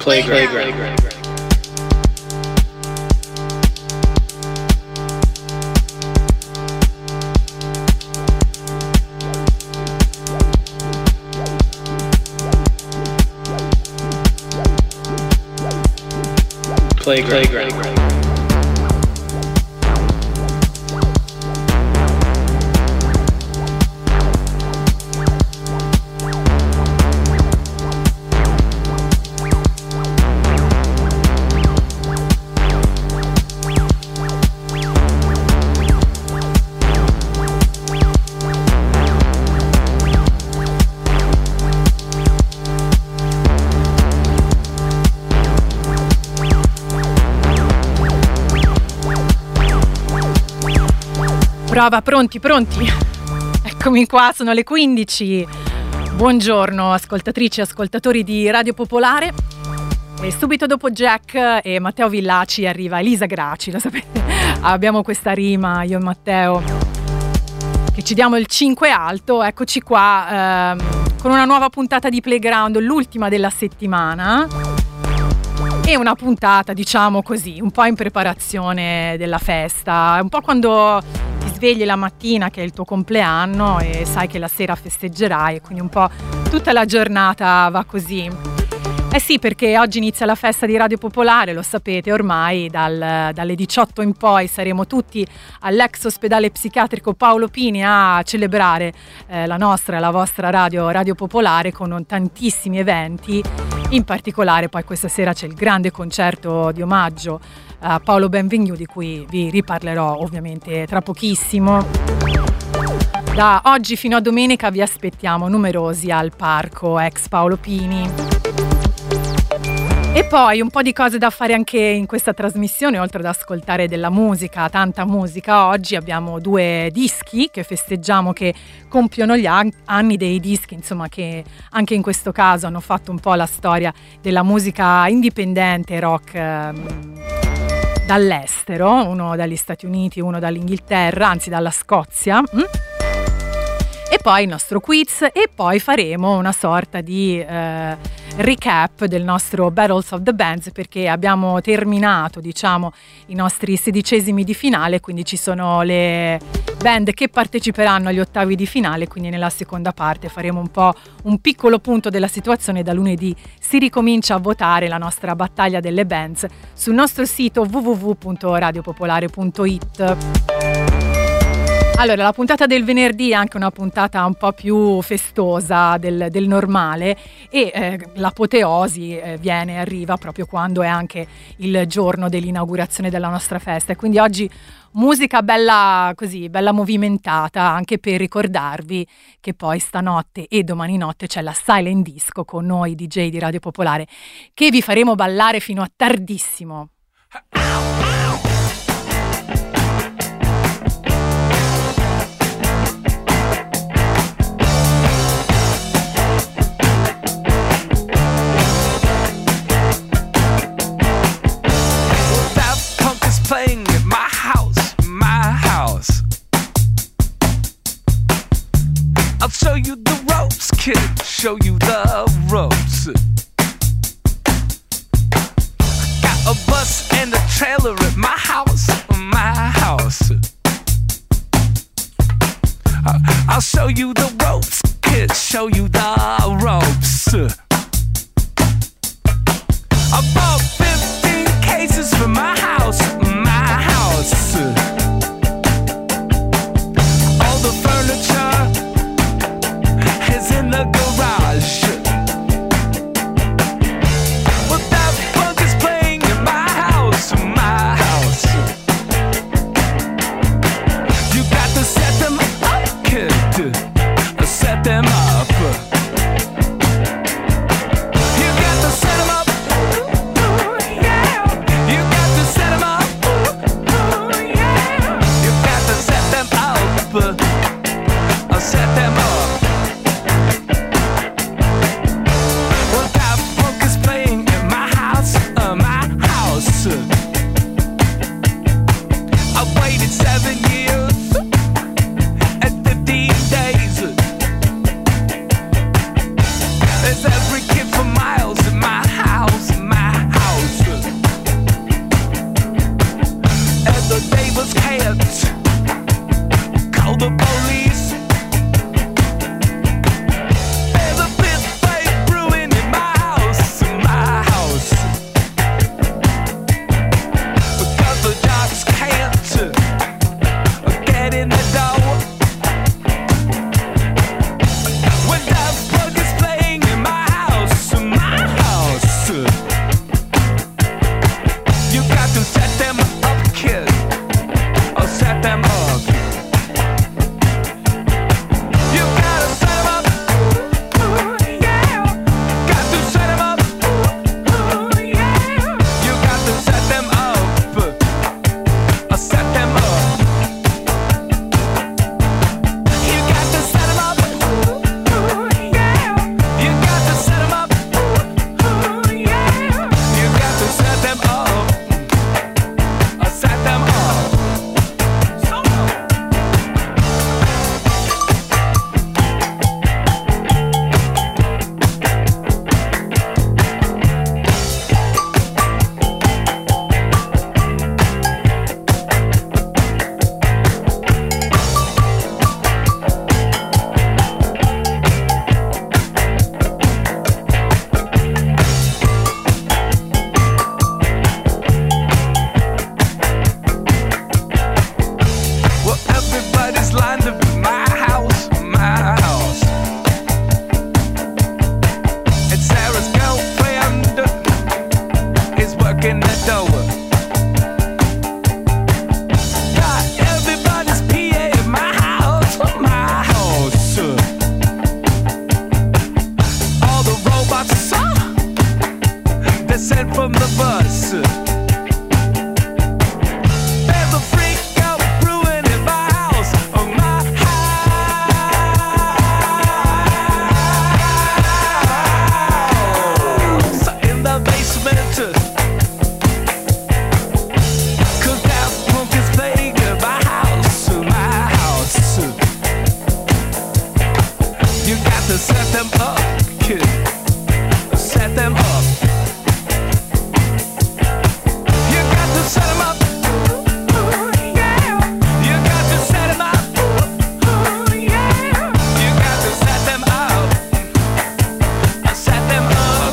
Playground. Playground. Prova, pronti? Eccomi qua, sono le 15. Buongiorno ascoltatrici e ascoltatori di Radio Popolare. E subito dopo Jack e Matteo Villaci arriva Elisa Graci, lo sapete. Abbiamo questa rima, io e Matteo, che ci diamo il 5 alto. Eccoci qua con una nuova puntata di Playground, l'ultima della settimana. E una puntata, diciamo così, un po' in preparazione della festa, un po' quando ti svegli la mattina che è il tuo compleanno e sai che la sera festeggerai, e quindi un po' tutta la giornata va così. Eh sì, perché oggi inizia la festa di Radio Popolare, lo sapete ormai, dalle 18 in poi saremo tutti all'ex ospedale psichiatrico Paolo Pini a celebrare la vostra Radio Popolare con tantissimi eventi. In particolare poi questa sera c'è il grande concerto di omaggio a Paolo Benvenu, di cui vi riparlerò ovviamente tra pochissimo. Da oggi fino a domenica vi aspettiamo numerosi al parco ex Paolo Pini. E poi un po' di cose da fare anche in questa trasmissione, oltre ad ascoltare della musica, tanta musica. Oggi abbiamo 2 dischi che festeggiamo, che compiono gli anni dei dischi, insomma, che anche in questo caso hanno fatto un po' la storia della musica indipendente rock dall'estero, uno dagli Stati Uniti, uno dall'Inghilterra, anzi dalla Scozia. E poi il nostro quiz, e poi faremo una sorta di recap del nostro Battles of the Bands, perché abbiamo terminato, diciamo, i nostri 16esimi di finale, quindi ci sono le band che parteciperanno agli ottavi di finale, quindi nella seconda parte faremo un po' un piccolo punto della situazione. Da lunedì si ricomincia a votare la nostra battaglia delle bands sul nostro sito www.radiopopolare.it. Allora, la puntata del venerdì è anche una puntata un po' più festosa del normale, e l'apoteosi arriva proprio quando è anche il giorno dell'inaugurazione della nostra festa, e quindi oggi musica bella così, bella movimentata, anche per ricordarvi che poi stanotte e domani notte c'è la Silent Disco con noi DJ di Radio Popolare, che vi faremo ballare fino a tardissimo. Playing at my house. I'll show you the ropes, kid, show you the ropes. Got a bus and a trailer at my house. I'll show you the ropes, kid, show you the ropes. I bought 15 cases for my house. All the furniture is in the garage. But that bug is playing in my house. You got to set them up, kid. Set them up. You got to set them up. Set them up. Well, that funk is playing in my house. I waited 7 years and 15 days. There's every kid for miles in my house. running from the bus. There's a freak out brewing in my house, my house. In the basement, 'cause that punk is playing in my house, my house. You got to set them up, kid. Set them up. You got to set them up. Yeah. You got to set them up. Yeah. You got to set them up. Set them up.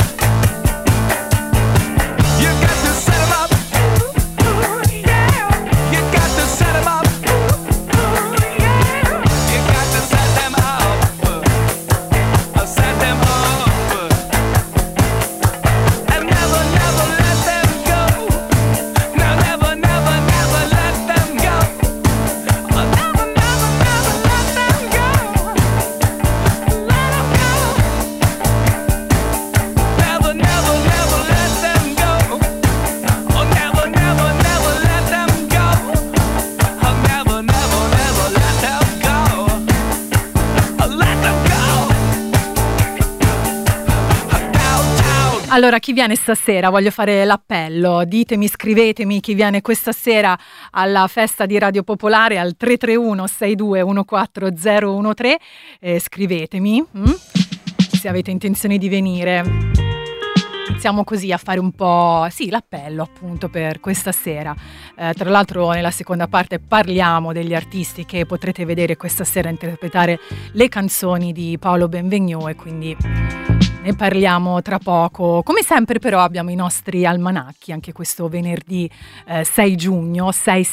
You got to set them up. Yeah. You got to set them up. Yeah. You got to set them up. Set them up. And never, never let them go. No, never, never, never let them go. Oh, never, never, never let them go. Let them go. Never, never, never let them go. Oh, never, never, never let them go. Oh, never, never, never let them go. Oh, let them go. Downtown. Allora, chi viene stasera? Voglio fare l'appello. Ditemi, scrivetemi chi viene questa sera alla festa di Radio Popolare al 331-6214-013. Scrivetemi se avete intenzione di venire. Iniziamo così a fare un po', sì, l'appello appunto per questa sera. Tra l'altro nella seconda parte parliamo degli artisti che potrete vedere questa sera interpretare le canzoni di Paolo Benvegno e quindi ne parliamo tra poco. Come sempre però abbiamo i nostri almanacchi anche questo venerdì 6 giugno,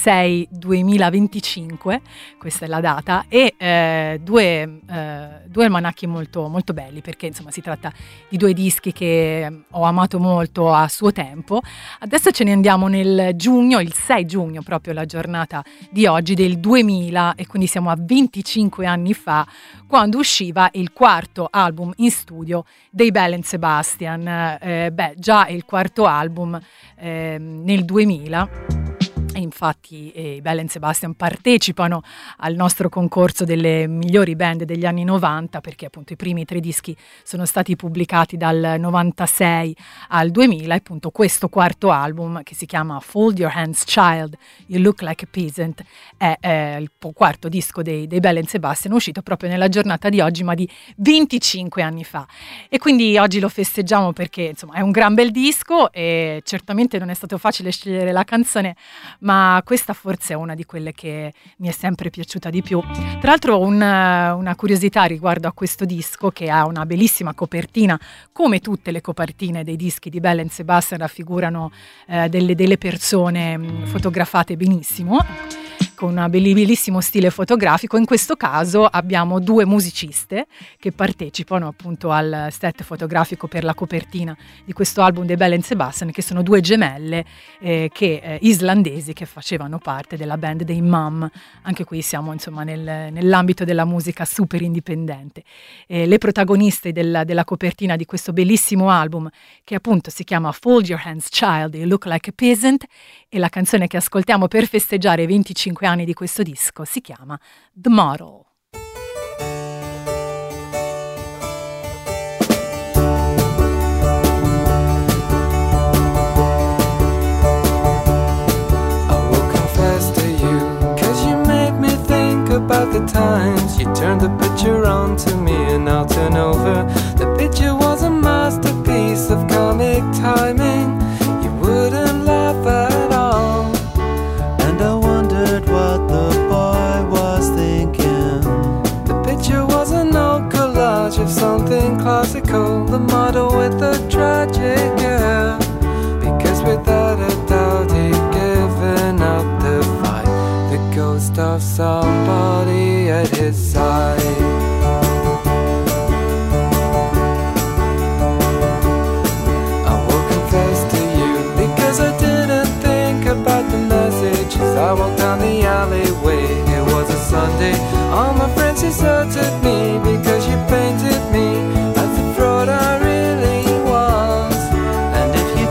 6/6/2025, questa è la data, e due almanacchi molto, molto belli perché insomma si tratta di due dischi che ho amato molto a suo tempo. Adesso ce ne andiamo nel giugno, il 6 giugno, proprio la giornata di oggi del 2000, e quindi siamo a 25 anni fa quando usciva il quarto album in studio dei Belle and Sebastian. Già il quarto album nel 2000. E infatti i Belle and Sebastian partecipano al nostro concorso delle migliori band degli anni 90 perché appunto i primi 3 dischi sono stati pubblicati dal 96 al 2000 e appunto questo quarto album che si chiama Fold Your Hands Child, You Look Like a Peasant è il quarto disco dei Belle and Sebastian uscito proprio nella giornata di oggi ma di 25 anni fa e quindi oggi lo festeggiamo perché insomma è un gran bel disco e certamente non è stato facile scegliere la canzone ma questa forse è una di quelle che mi è sempre piaciuta di più. Tra l'altro una curiosità riguardo a questo disco che ha una bellissima copertina, come tutte le copertine dei dischi di Belle and Sebastian raffigurano delle persone fotografate benissimo, con un bellissimo stile fotografico. In questo caso abbiamo 2 musiciste che partecipano appunto al set fotografico per la copertina di questo album dei Belle and Sebastian, che sono 2 gemelle islandesi che facevano parte della band dei Mum. Anche qui siamo insomma nell'ambito della musica super indipendente. Le protagoniste della copertina di questo bellissimo album che appunto si chiama Fold Your Hands Child, You Look Like a Peasant, e la canzone che ascoltiamo per festeggiare i 25 anni di questo disco si chiama The Model. About the times you turned the picture on to me and I'll turn over. The picture was a masterpiece of comic timing. You wouldn't laugh at all, and I wondered what the boy was thinking. The picture was an old collage of something classical, the model with the tragic hair, because without a doubt he'd given up the fight, the ghost of somebody at his side. I will confess to you, because I didn't think about the message as I walked down the alleyway. It was a Sunday, all my friends deserted me because you painted me as the fraud I really was. And if you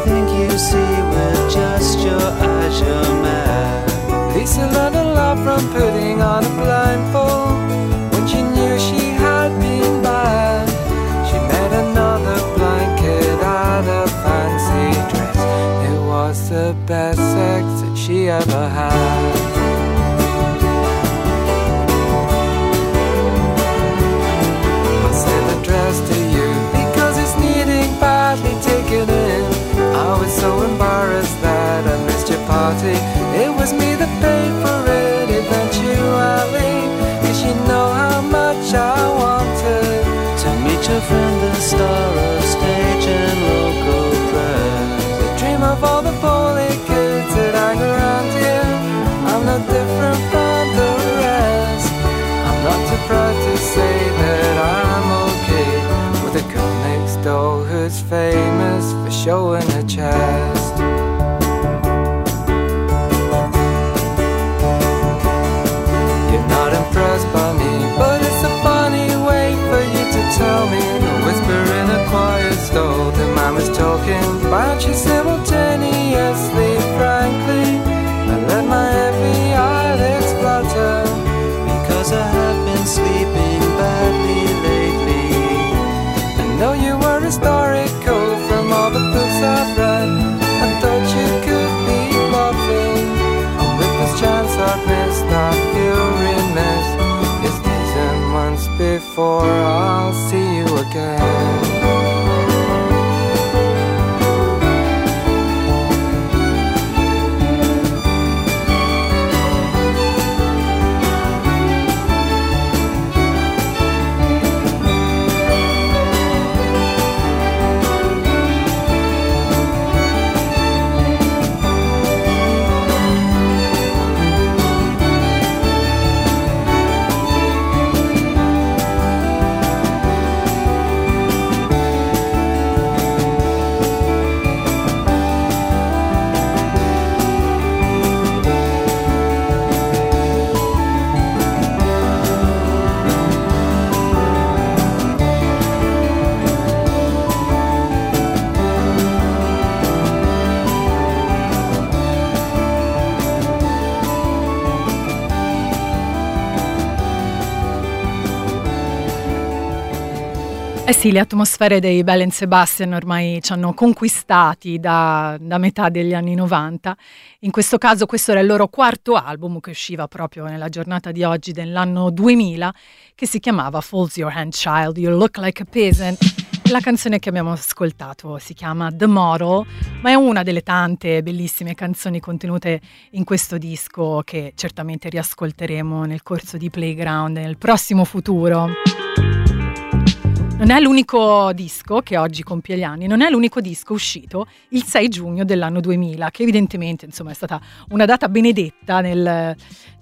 doll who's famous for showing her chest. You're not impressed by me, but it's a funny way for you to tell me. A whisper in a quiet stall, the man was talking about you simultaneously. Frankly, I let my heavy eyelids flutter, because I have been sleeping badly lately. I know you were historical from all the books I've read. I thought you could be loving, and with this chance I've missed, I feel remiss. It's days and months before I'll see you again. Eh sì, le atmosfere dei Belle and Sebastian ormai ci hanno conquistati da metà degli anni 90. In questo caso questo era il loro quarto album, che usciva proprio nella giornata di oggi dell'anno 2000, che si chiamava Folds Your Hand Child, You Look Like a Peasant. La canzone che abbiamo ascoltato si chiama The Model, ma è una delle tante bellissime canzoni contenute in questo disco che certamente riascolteremo nel corso di Playground nel prossimo futuro. Non è l'unico disco che oggi compie gli anni, non è l'unico disco uscito il 6 giugno dell'anno 2000, che evidentemente insomma è stata una data benedetta negli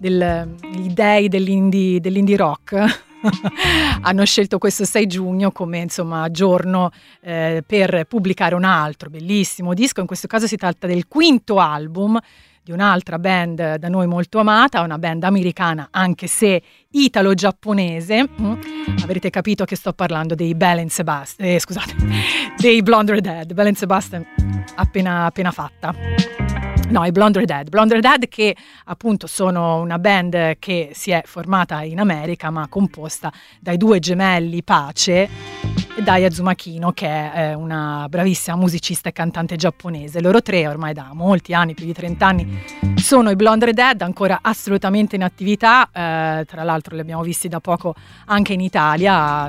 dei dell'indie rock. Hanno scelto questo 6 giugno come insomma giorno per pubblicare un altro bellissimo disco. In questo caso si tratta del quinto album di un'altra band da noi molto amata, una band americana anche se italo-giapponese. Avrete capito che sto parlando dei Belle and Sebastian, dei Blonde Redhead. Belle and Sebastian appena fatta. No, i Blonde Redhead che appunto sono una band che si è formata in America ma composta dai due gemelli Pace e Dai Azumakino, che è una bravissima musicista e cantante giapponese. Loro tre ormai da molti anni, più di 30 anni, sono i Blonde Redhead, ancora assolutamente in attività. Tra l'altro li abbiamo visti da poco anche in Italia,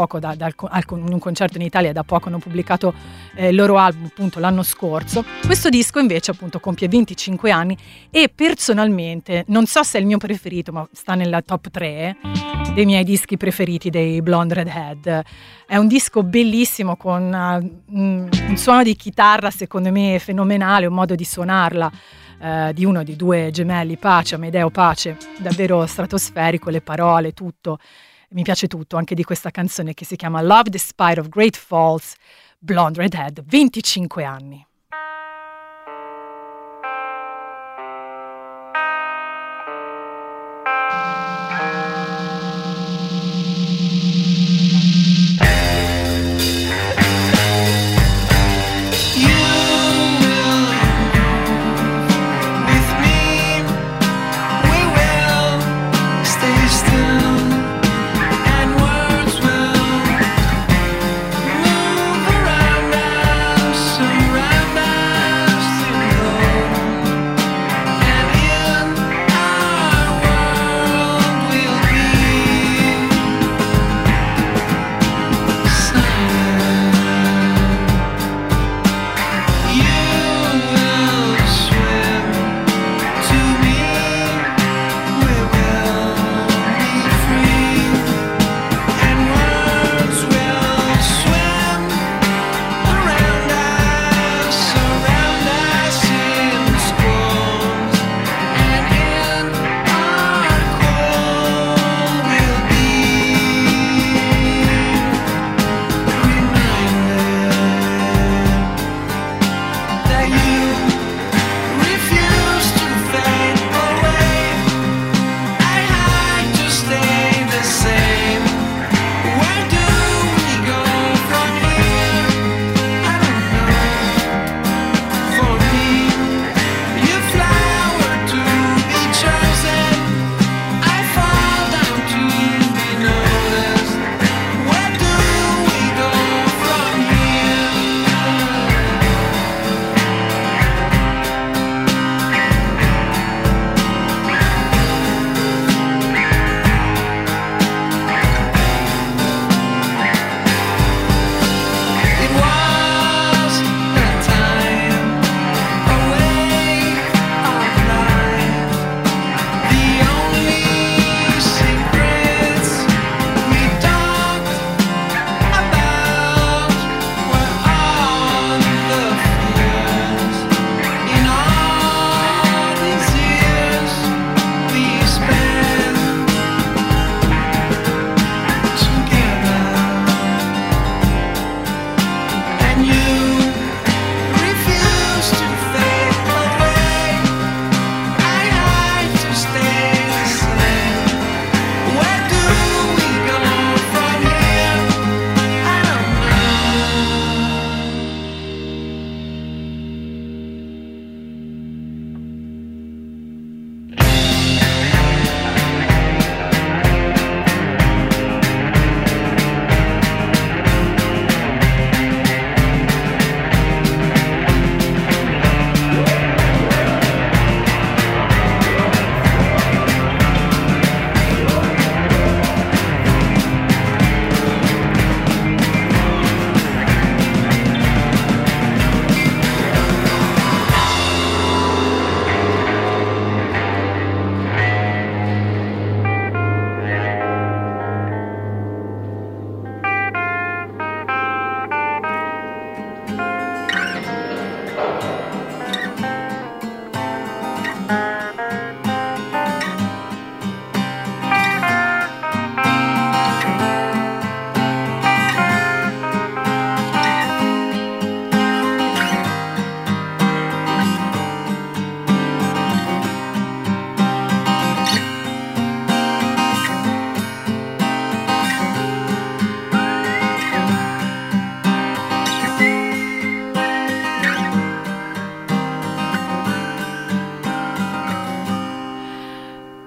in un concerto in Italia. Da poco hanno pubblicato il loro album appunto l'anno scorso. Questo disco invece appunto compie 25 anni e personalmente non so se è il mio preferito, ma sta nella top 3 dei miei dischi preferiti dei Blonde Redhead. È un disco bellissimo con un suono di chitarra secondo me fenomenale, un modo di suonarla di uno dei due gemelli Pace, Amedeo Pace, davvero stratosferico, le parole, tutto. Mi piace tutto anche di questa canzone che si chiama Love Despite of Great Faults, Blonde Redhead, 25 anni. Surround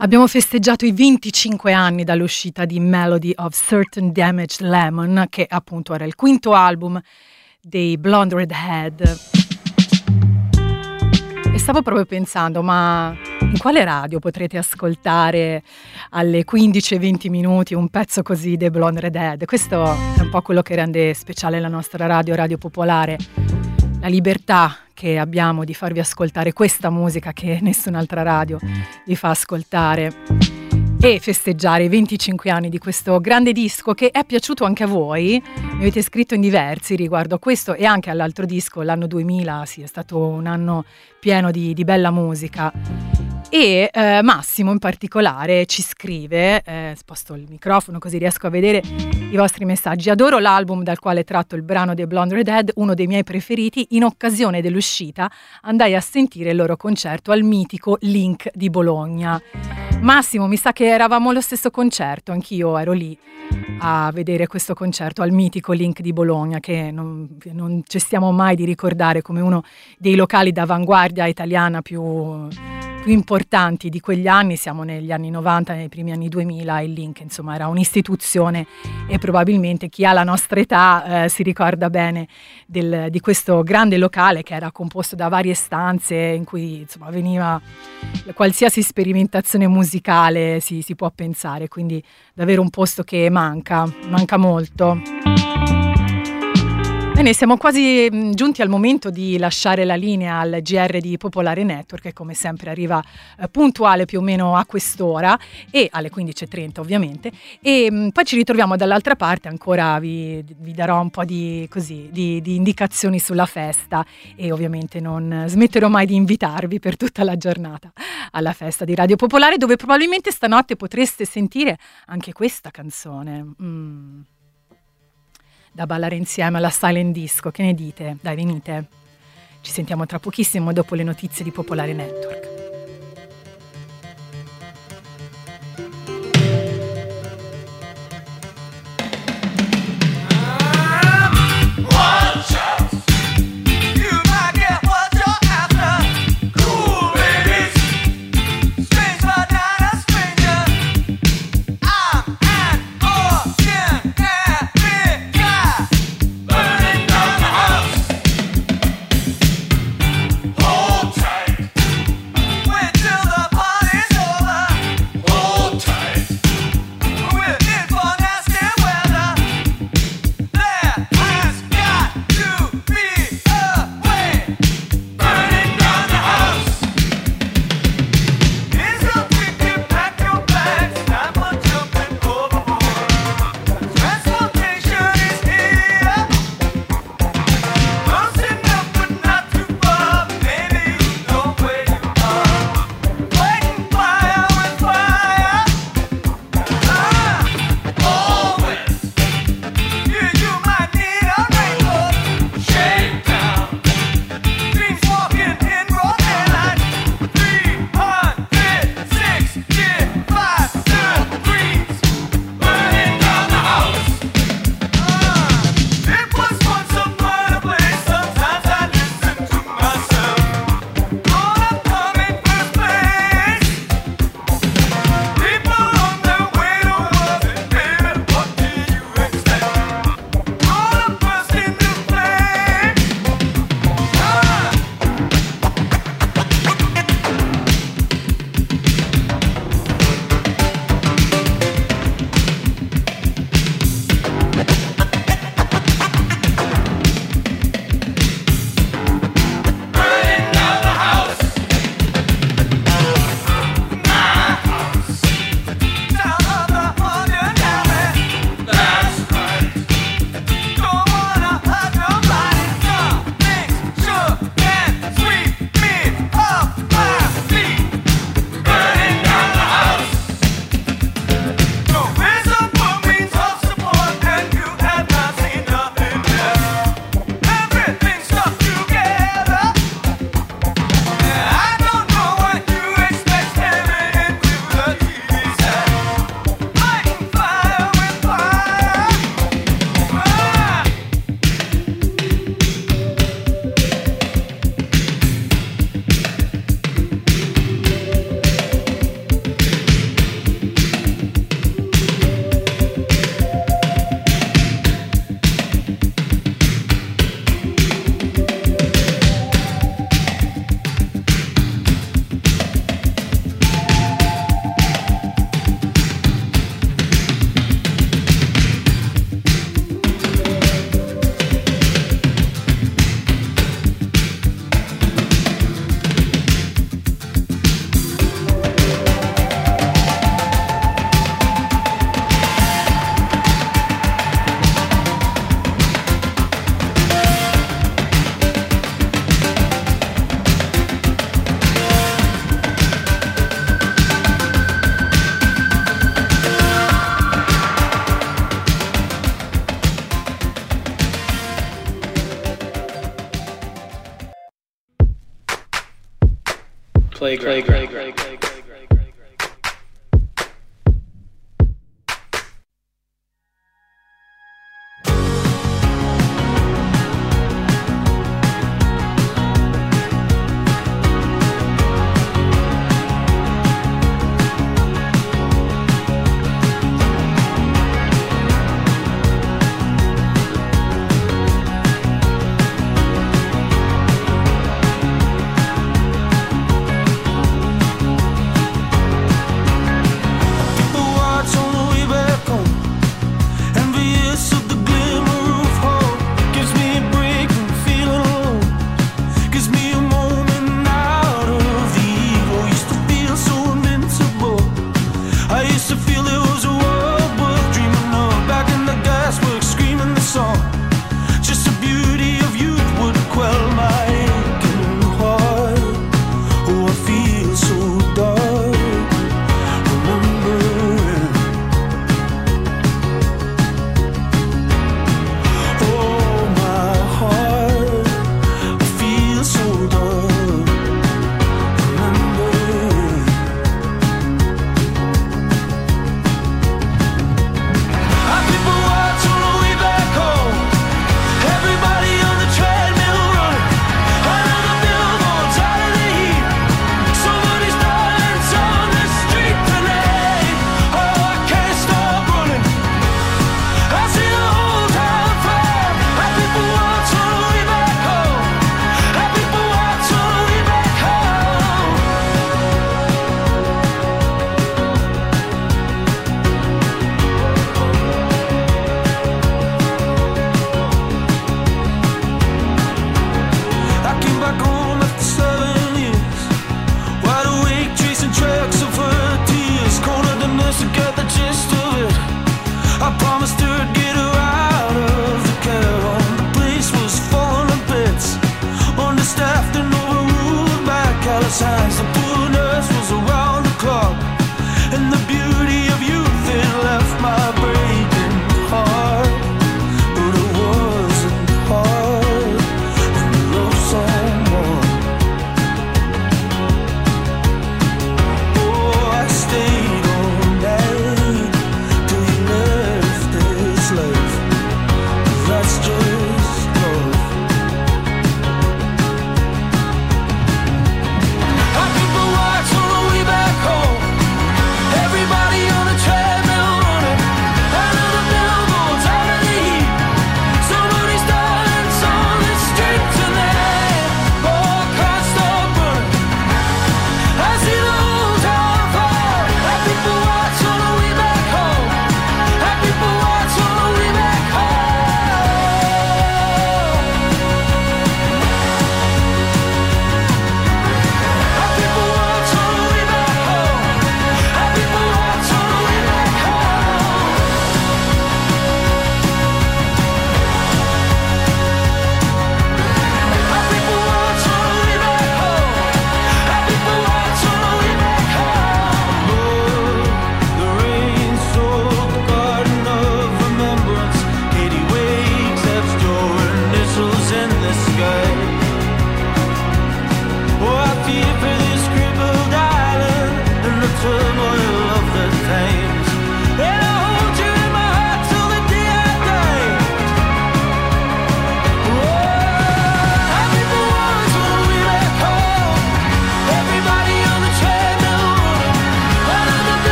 Abbiamo festeggiato i 25 anni dall'uscita di Melody of Certain Damaged Lemon, che appunto era il quinto album dei Blonde Redhead. E stavo proprio pensando, ma in quale radio potrete ascoltare alle 15:20 minuti un pezzo così dei Blonde Redhead? Questo è un po' quello che rende speciale la nostra radio, Radio Popolare, la libertà che abbiamo di farvi ascoltare questa musica che nessun'altra radio vi fa ascoltare e festeggiare i 25 anni di questo grande disco che è piaciuto anche a voi. Mi avete scritto in diversi riguardo a questo e anche all'altro disco, l'anno 2000, sì, è stato un anno pieno di bella musica. E Massimo in particolare ci scrive, sposto il microfono così riesco a vedere i vostri messaggi: adoro l'album dal quale è tratto il brano dei Blonde Redhead, uno dei miei preferiti. In occasione dell'uscita andai a sentire il loro concerto al mitico Link di Bologna. Massimo, mi sa che eravamo allo stesso concerto, anch'io ero lì a vedere questo concerto al mitico Link di Bologna, che non cessiamo mai di ricordare come uno dei locali d'avanguardia italiana più importanti di quegli anni. Siamo negli anni 90, nei primi anni 2000, il Link insomma era un'istituzione e probabilmente chi ha la nostra età si ricorda bene di questo grande locale che era composto da varie stanze in cui insomma veniva qualsiasi sperimentazione musicale si può pensare, quindi davvero un posto che manca molto. Bene, siamo quasi giunti al momento di lasciare la linea al GR di Popolare Network, che come sempre arriva puntuale più o meno a quest'ora e alle 15:30 ovviamente, e poi ci ritroviamo dall'altra parte. Ancora vi darò un po' di indicazioni sulla festa e ovviamente non smetterò mai di invitarvi per tutta la giornata alla festa di Radio Popolare, dove probabilmente stanotte potreste sentire anche questa canzone. Da ballare insieme alla Silent Disco, che ne dite? Dai, venite. Ci sentiamo tra pochissimo dopo le notizie di Popolare Network. Hold tight.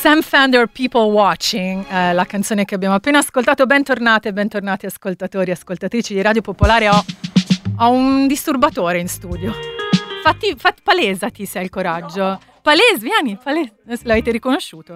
Sam Fender, People Watching, la canzone che abbiamo appena ascoltato. Bentornate e bentornati ascoltatori e ascoltatrici di Radio Popolare. Ho un disturbatore in studio. Palesati se hai il coraggio. Vieni. L'avete riconosciuto?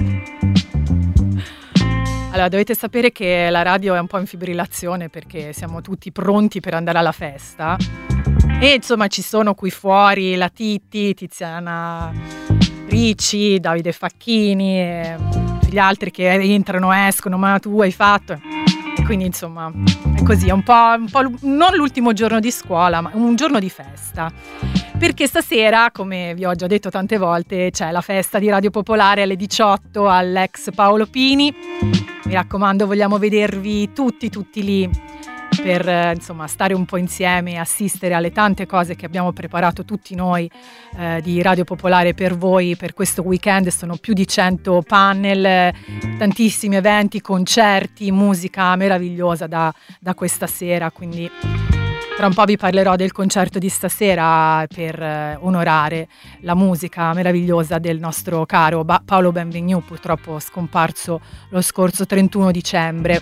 Allora, dovete sapere che la radio è un po' in fibrillazione perché siamo tutti pronti per andare alla festa. E insomma ci sono qui fuori la Titti, Tiziana Ricci, Davide Facchini e gli altri che entrano, escono, ma tu hai fatto. E quindi insomma è così, è un po' non l'ultimo giorno di scuola, ma un giorno di festa. Perché stasera, come vi ho già detto tante volte, c'è la festa di Radio Popolare alle 18 all'ex Paolo Pini. Mi raccomando, vogliamo vedervi tutti lì per insomma stare un po' insieme e assistere alle tante cose che abbiamo preparato tutti noi di Radio Popolare per voi per questo weekend. Sono più di 100 panel, tantissimi eventi, concerti, musica meravigliosa da questa sera, quindi tra un po' vi parlerò del concerto di stasera per onorare la musica meravigliosa del nostro caro Paolo Benvenu, purtroppo scomparso lo scorso 31 dicembre.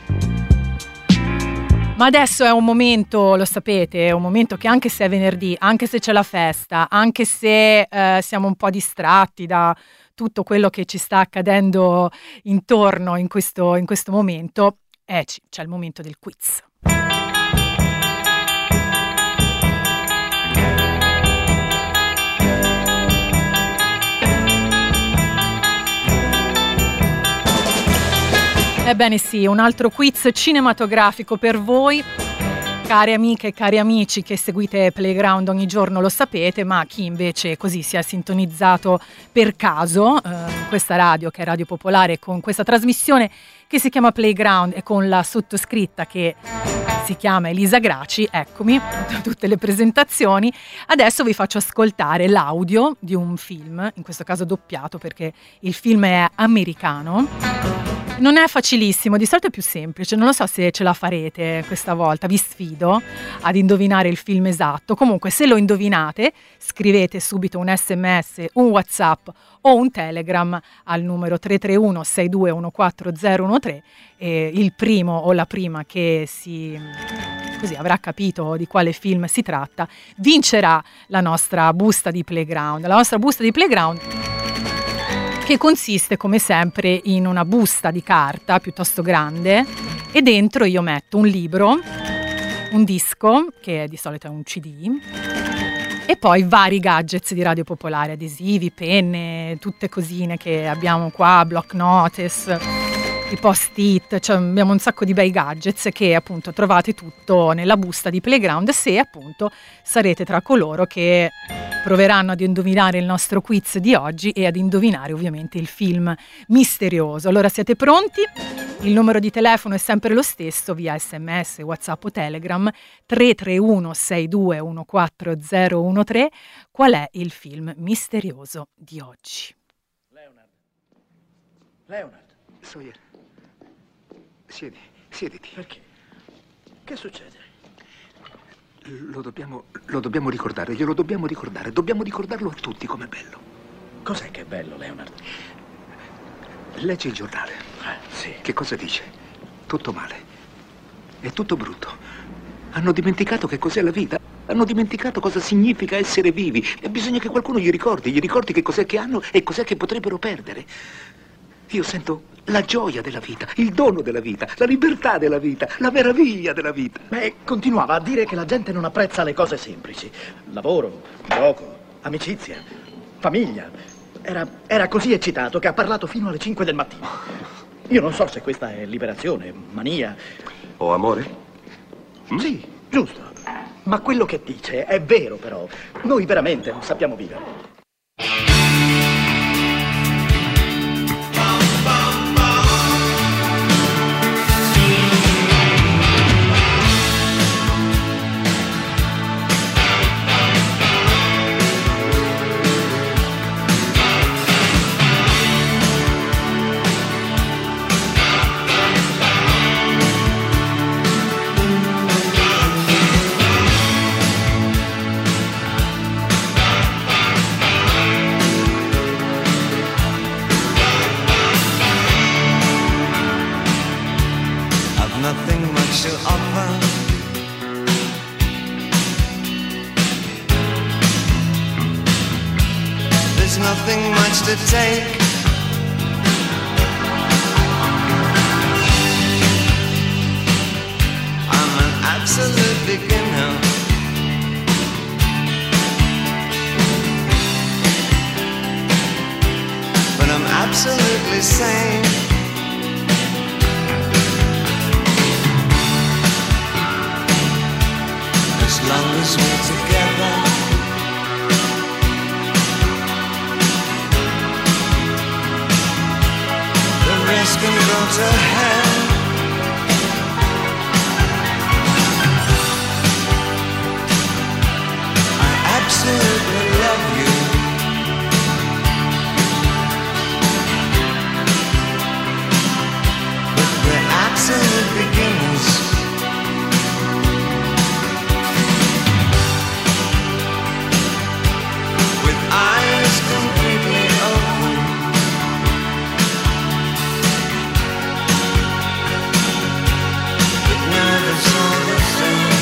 Ma adesso è un momento, lo sapete, è un momento che anche se è venerdì, anche se c'è la festa, anche se siamo un po' distratti da tutto quello che ci sta accadendo intorno in questo momento, c'è il momento del quiz. Ebbene sì, un altro quiz cinematografico per voi, care amiche e cari amici che seguite Playground ogni giorno lo sapete, ma chi invece così si è sintonizzato per caso in questa radio che è Radio Popolare con questa trasmissione che si chiama Playground e con la sottoscritta che si chiama Elisa Graci, eccomi, tutte le presentazioni. Adesso vi faccio ascoltare l'audio di un film, in questo caso doppiato perché il film è americano. Non è facilissimo, di solito è più semplice, non lo so se ce la farete questa volta, vi sfido ad indovinare il film esatto. Comunque se lo indovinate scrivete subito un SMS, un WhatsApp o un Telegram al numero 331 6214013 e il primo o la prima che così avrà capito di quale film si tratta vincerà la nostra busta di Playground. La nostra busta di Playground che consiste come sempre in una busta di carta piuttosto grande e dentro io metto un libro, un disco che di solito è un CD e poi vari gadgets di Radio Popolare, adesivi, penne, tutte cosine che abbiamo qua, block notice, i post-it, cioè abbiamo un sacco di bei gadgets che appunto trovate tutto nella busta di Playground se appunto sarete tra coloro che proveranno ad indovinare il nostro quiz di oggi e ad indovinare ovviamente il film misterioso. Allora siete pronti? Il numero di telefono è sempre lo stesso via SMS, WhatsApp o Telegram 331 6214013. Qual è il film misterioso di oggi? Leonard. Sawyer, siediti. Perché? Che succede? Lo dobbiamo ricordare, glielo dobbiamo ricordare. Dobbiamo ricordarlo a tutti com'è bello. Cos'è che è bello, Leonard? Leggi il giornale. Sì. Che cosa dice? Tutto male. È tutto brutto. Hanno dimenticato che cos'è la vita. Hanno dimenticato cosa significa essere vivi. E bisogna che qualcuno gli ricordi che cos'è che hanno e cos'è che potrebbero perdere. Io sento la gioia della vita, il dono della vita, la libertà della vita, la meraviglia della vita. Beh, continuava a dire che la gente non apprezza le cose semplici. Lavoro, gioco, amicizia, famiglia. Era così eccitato che ha parlato fino alle 5 del mattino. Io non so se questa è liberazione, mania. O amore? Sì, giusto. Ma quello che dice è vero, però. Noi veramente non sappiamo vivere. nothing much to offer. There's nothing much to take. I'm an absolute beginner. But I'm absolutely sane. As long as we're together, the rest can go to hell. I absolutely love you. But we're absolute beginners. Eyes completely open, but nerves all the same.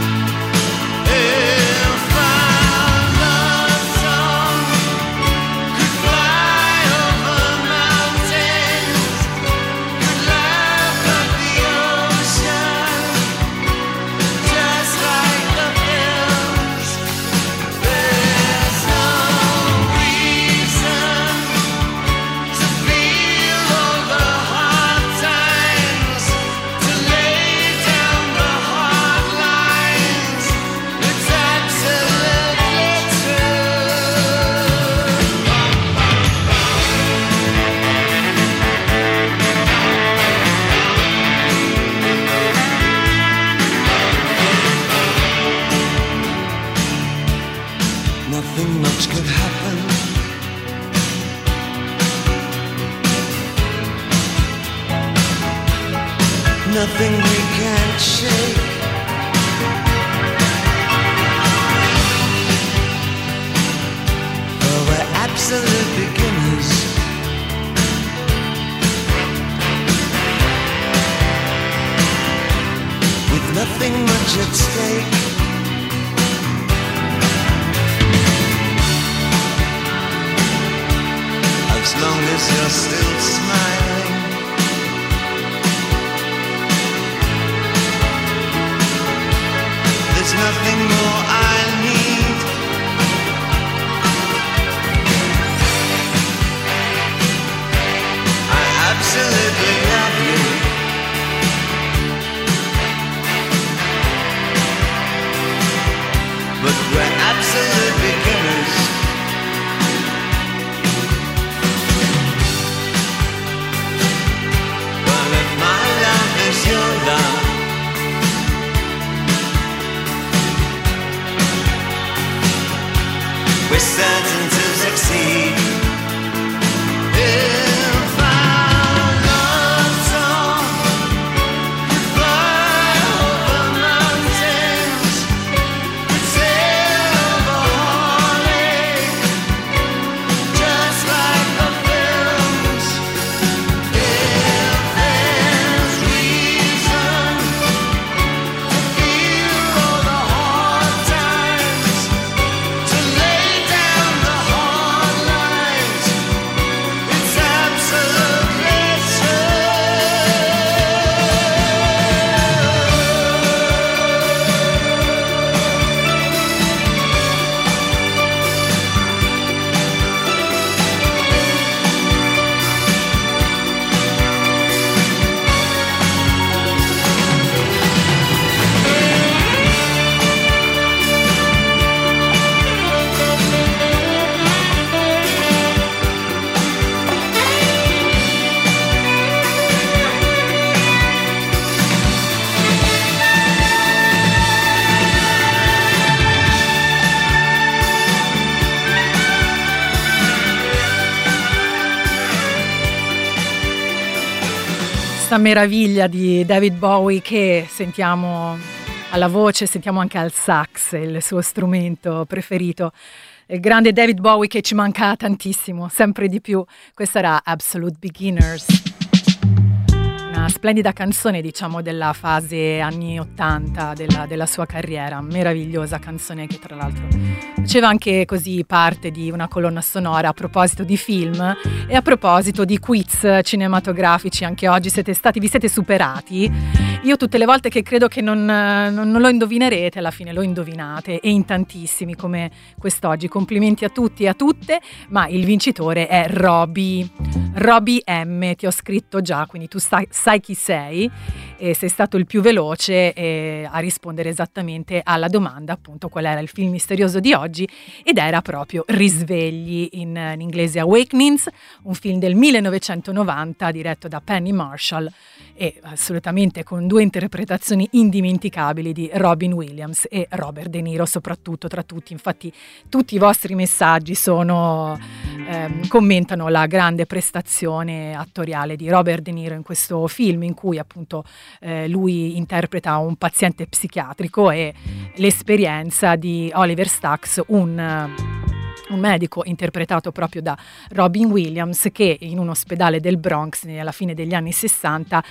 If our love song could fly over mountains, could laugh at the ocean, just like the films, there's no reason to feel all the hard times, to lay down the hard lines. It's absolutely true. Nothing much could happen. Nothing we can't shake. Oh, we're absolute beginners. With nothing much at stake. As long as you're still smiling, there's nothing more I need. I absolutely love you. But we're absolute beginners. Well, if my love is your love, we're certain to succeed. If our love song could fly over mountains, could sail over heartache, just like the films. If there's reason to feel all the hard times, to lay down the hard lines, it's absolutely true. Questa meraviglia di David Bowie che sentiamo alla voce, sentiamo anche al sax, il suo strumento preferito. Il grande David Bowie che ci manca tantissimo, sempre di più. Questa era Absolute Beginners. una splendida canzone, diciamo, della fase anni 80 della sua carriera, meravigliosa canzone che tra l'altro faceva anche così parte di una colonna sonora a proposito di film e a proposito di quiz cinematografici. Anche oggi vi siete superati. Io tutte le volte che credo che non lo indovinerete, alla fine lo indovinate, e in tantissimi come quest'oggi. Complimenti a tutti e a tutte, ma il vincitore è Roby M, ti ho scritto già, quindi tu sai chi sei e sei stato il più veloce a rispondere esattamente alla domanda, appunto, qual era il film misterioso di oggi, ed era proprio Risvegli, in inglese Awakenings, un film del 1990 diretto da Penny Marshall e assolutamente con 2 interpretazioni indimenticabili di Robin Williams e Robert De Niro, soprattutto tra tutti. Infatti tutti i vostri messaggi commentano la grande prestazione attoriale di Robert De Niro in questo film, in cui appunto lui interpreta un paziente psichiatrico, e l'esperienza di Oliver Stacks, un medico interpretato proprio da Robin Williams, che in un ospedale del Bronx alla fine degli anni 60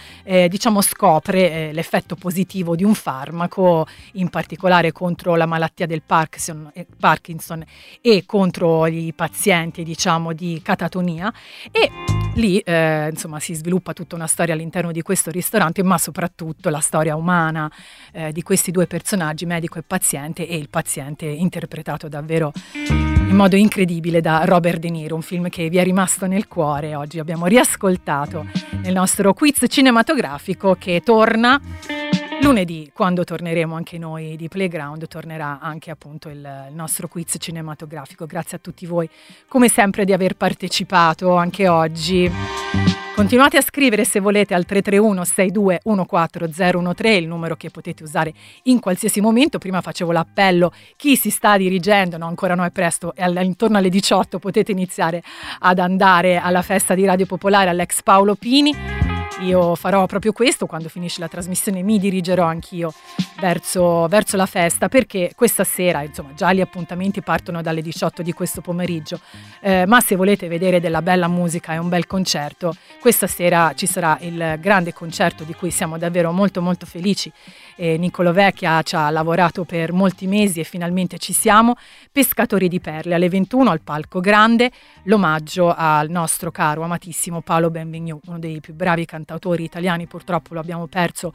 scopre l'effetto positivo di un farmaco, in particolare contro la malattia del Parkinson e contro i pazienti, diciamo, di catatonia, e lì si sviluppa tutta una storia all'interno di questo ristorante, ma soprattutto la storia umana di questi 2 personaggi, medico e paziente, e il paziente interpretato davvero in modo incredibile da Robert De Niro. Un film che vi è rimasto nel cuore. Oggi abbiamo riascoltato nel nostro quiz cinematografico, che torna lunedì, quando torneremo anche noi di Playground. Tornerà anche appunto il nostro quiz cinematografico. Grazie a tutti voi come sempre di aver partecipato anche oggi. Continuate a scrivere se volete al 331 62 14013, il numero che potete usare in qualsiasi momento. Prima facevo l'appello, chi si sta dirigendo, no, ancora no, è presto, e intorno alle 18 potete iniziare ad andare alla festa di Radio Popolare all'ex Paolo Pini. Io farò proprio questo, quando finisce la trasmissione mi dirigerò anch'io verso la festa, perché questa sera, insomma, già gli appuntamenti partono dalle 18 di questo pomeriggio, ma se volete vedere della bella musica e un bel concerto, questa sera ci sarà il grande concerto di cui siamo davvero molto molto felici. Niccolo Vecchia ci ha lavorato per molti mesi e finalmente ci siamo. Pescatori di Perle alle 21 al Palco Grande, l'omaggio al nostro caro amatissimo Paolo Benvenu, uno dei più bravi cantautori italiani. Purtroppo lo abbiamo perso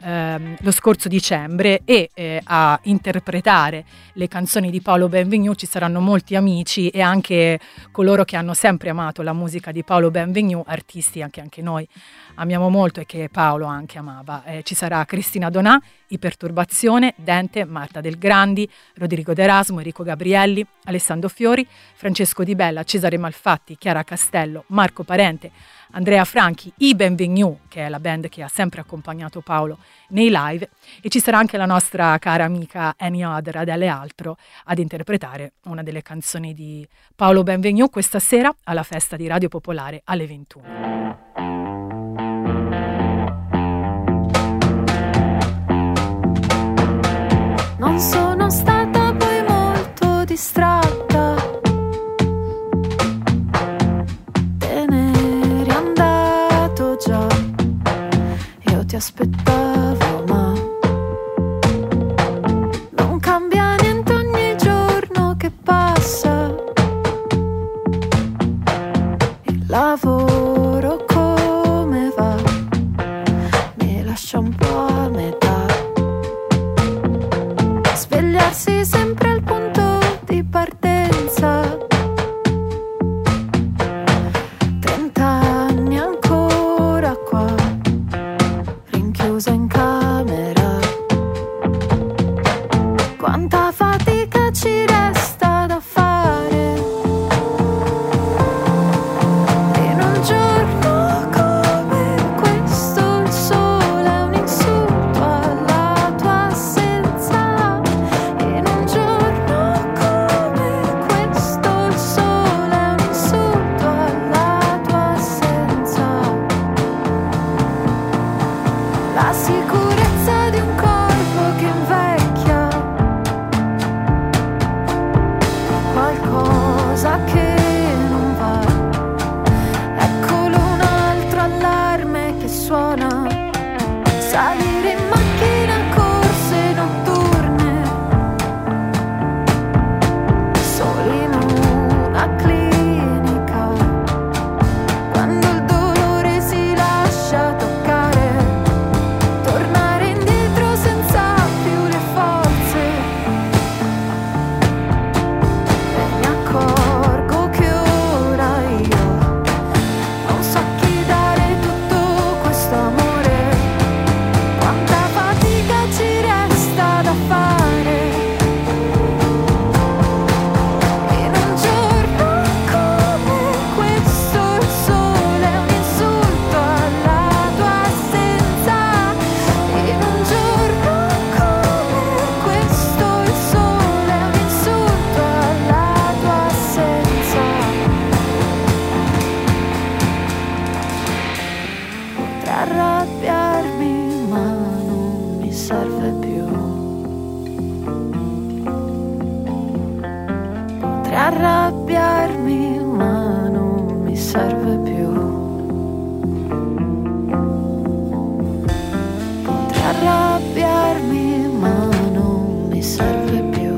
lo scorso dicembre, e a interpretare le canzoni di Paolo Benvenu ci saranno molti amici e anche coloro che hanno sempre amato la musica di Paolo Benvenu, artisti anche noi amiamo molto e che Paolo anche amava. Ci sarà Cristina Donà, I Perturbazione, Dente, Marta Del Grandi, Rodrigo D'Erasmo, Enrico Gabrielli, Alessandro Fiori, Francesco Di Bella, Cesare Malfatti, Chiara Castello, Marco Parente, Andrea Franchi, I Benvenu, che è la band che ha sempre accompagnato Paolo nei live, e ci sarà anche la nostra cara amica Any Other, Adele Altro, ad interpretare una delle canzoni di Paolo Benvenu questa sera alla festa di Radio Popolare alle 21. Non sono stata poi molto distratta, te ne eri andato già, io ti aspettavo, ma non cambia niente ogni giorno che passa. Il lavoro come va, mi lascia un po' a metà. Svegliarsi sempre al punto di partenza, 30 anni ancora qua, rinchiusa in camera. Quanta fatica ci resta da fare in un giorno come questo. Il sole è un insulto alla tua assenza. In un giorno come questo il sole è un insulto alla tua assenza. La sicurezza di un corpo che invecchia, qualcosa che non va. Eccolo un altro allarme che suona. arrabbiarmi, ma non mi serve più. Potrei arrabbiarmi, ma non mi serve più.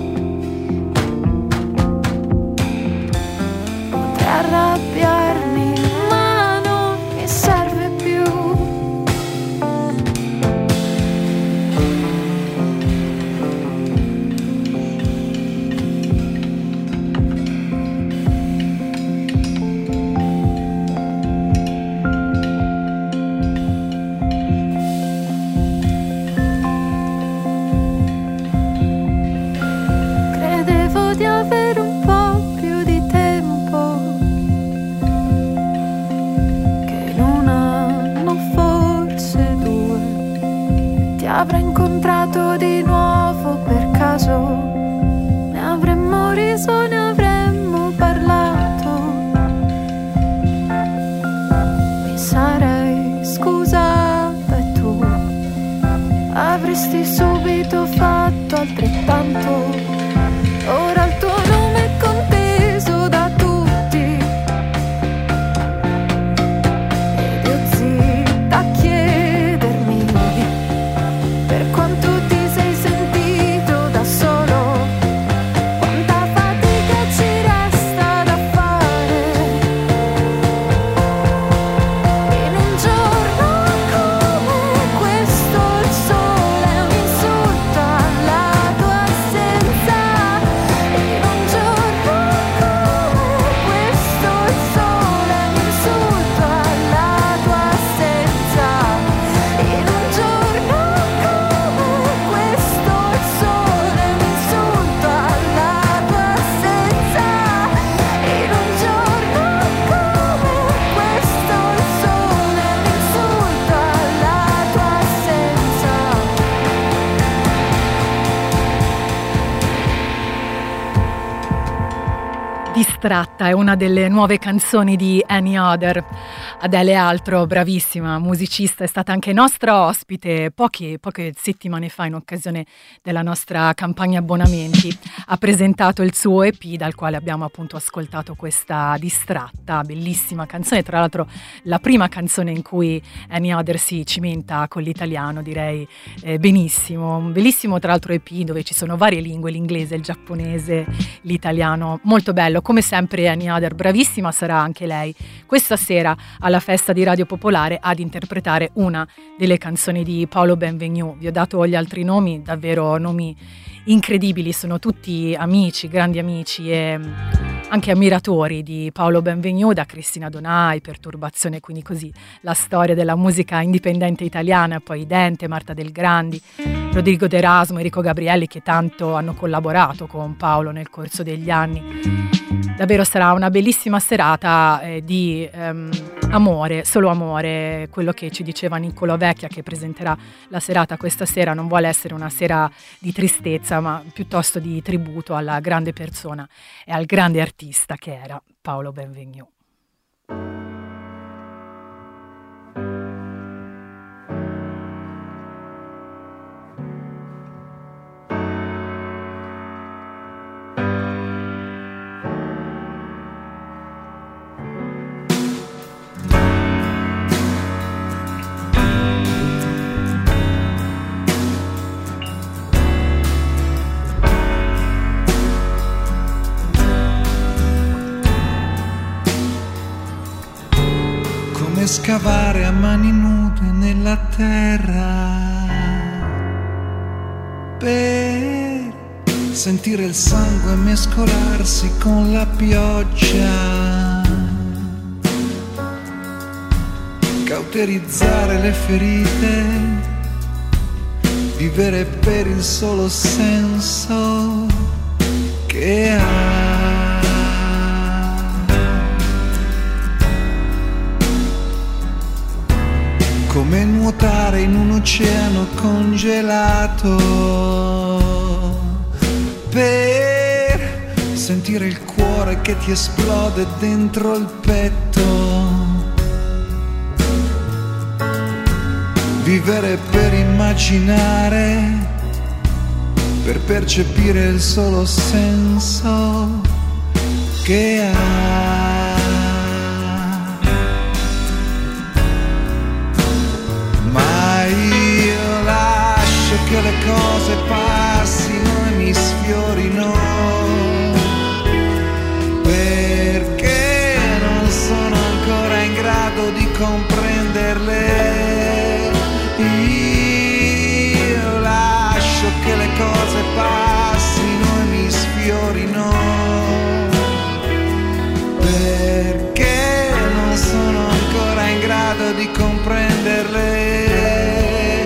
Potrei arrabbiarmi, ma non mi serve più. Credevo di avere un po' più di tempo, che in un anno, forse due, ti avrei incontrato di nuovo per caso. Ne avremmo riso, ne avremmo parlato. Mi sarei scusata e tu avresti subito fatto altrettanto. Ora il tuo nome è conteso da tutti ed io zitta a chiedermi per quanto ti sei sentito da solo, quanta fatica ci resta da fare. In un giorno come questo il sole è un insulto alla tua assenza. In un giorno come questo il sole è un insulto alla tua assenza. In un giorno come questo il sole è un insulto alla tua assenza. In un giorno come questo il sole è un insulto alla tua assenza. Distratta è una delle nuove canzoni di Any Other. Adele Altro, bravissima musicista, è stata anche nostra ospite poche settimane fa in occasione della nostra campagna abbonamenti. Ha presentato il suo EP dal quale abbiamo appunto ascoltato questa Distratta, bellissima canzone, tra l'altro la prima canzone in cui Any Other si cimenta con l'italiano, direi benissimo. Un bellissimo tra l'altro EP dove ci sono varie lingue, l'inglese, il giapponese, l'italiano, molto bello. Come sempre Any Other, bravissima sarà anche lei questa sera alla festa di Radio Popolare ad interpretare una delle canzoni di Paolo Benvenu. Vi ho dato gli altri nomi, davvero nomi incredibili, sono tutti amici, grandi amici e anche ammiratori di Paolo Benvenu, da Cristina Donai, Perturbazione, quindi così la storia della musica indipendente italiana, poi Dente, Marta Del Grandi, Rodrigo D'Erasmo, Enrico Gabrielli, che tanto hanno collaborato con Paolo nel corso degli anni. Davvero sarà una bellissima serata di amore, solo amore. Quello che ci diceva Niccolò Vecchia, che presenterà la serata questa sera, non vuole essere una sera di tristezza, ma piuttosto di tributo alla grande persona e al grande artista che era Paolo Benvenu. Scavare a mani nude nella terra per sentire il sangue mescolarsi con la pioggia, cauterizzare le ferite, vivere per il solo senso che ha. Come nuotare in un oceano congelato per sentire il cuore che ti esplode dentro il petto, vivere per immaginare, per percepire il solo senso che ha. Ma io lascio che le cose passino e mi sfiorino, perché non sono ancora in grado di comprenderle. Io lascio che le cose passino e mi sfiorino, perché non sono ancora in grado di comprenderle.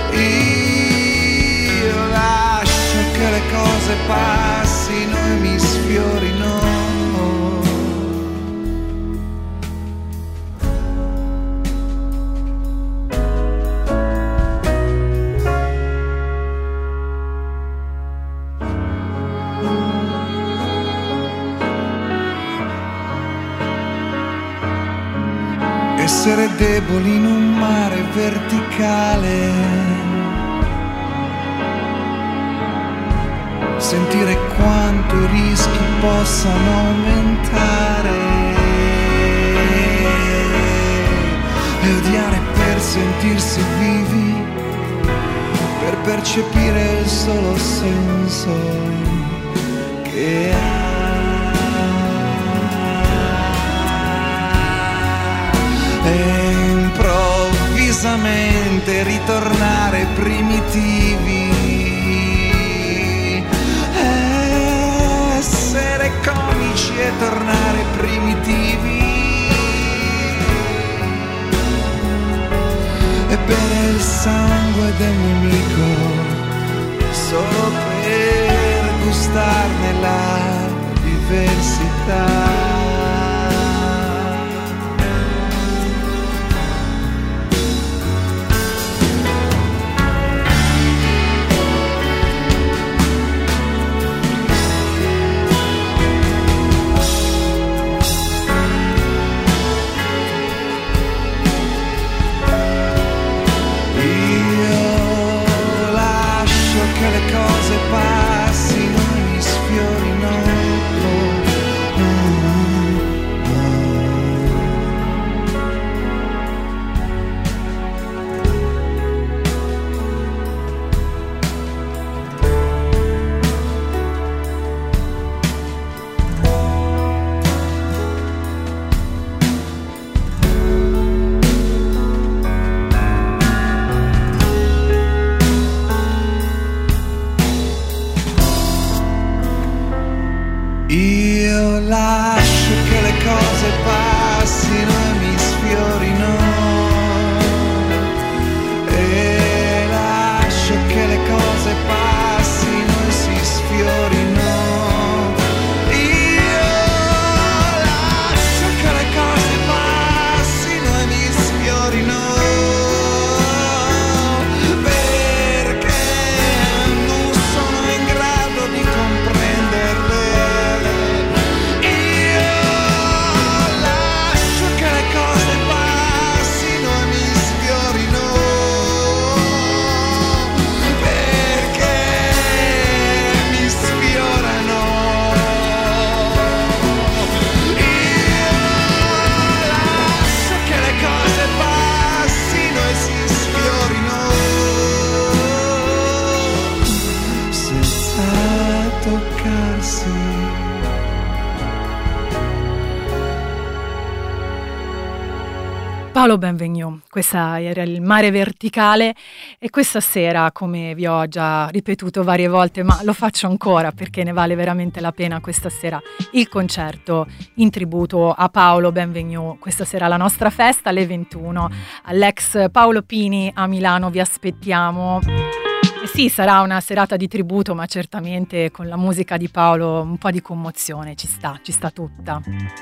Io lascio che le cose passino e mi sfiorino. Essere deboli in un mare verticale, sentire quanto i rischi possano aumentare e odiare per sentirsi vivi, per percepire il solo senso che ha. E improvvisamente ritornare primitivi, essere comici e tornare primitivi, e bere il sangue del nemico solo per gustarne la diversità. Passino e mi sfiorino. Io lascio che le cose passino e mi sfiorino, e lascio che le cose passino e si sfiorino. Io lascio che le cose passino e mi sfiorino, perché non sono in grado di comprenderle. Paolo Benvenu, questa era il Mare Verticale, e questa sera, come vi ho già ripetuto varie volte, ma lo faccio ancora perché ne vale veramente la pena, questa sera il concerto in tributo a Paolo Benvenu. Questa sera la nostra festa alle 21 all'ex Paolo Pini a Milano, vi aspettiamo. E sì, sarà una serata di tributo, ma certamente con la musica di Paolo un po' di commozione ci sta tutta.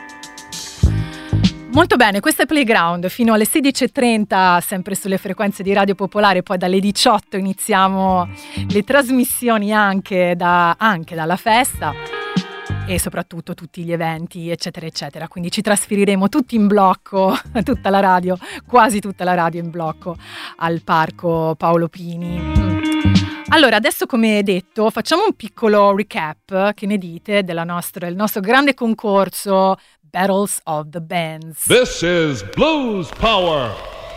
Molto bene, questo è Playground fino alle 16:30, sempre sulle frequenze di Radio Popolare. Poi dalle 18 iniziamo le trasmissioni anche dalla festa, e soprattutto tutti gli eventi eccetera eccetera, quindi ci trasferiremo tutti in blocco, tutta la radio, quasi tutta la radio in blocco al parco Paolo Pini. Allora, adesso come detto, facciamo un piccolo recap, che ne dite, del nostro grande concorso Battles of the Bands. This is Blues Power.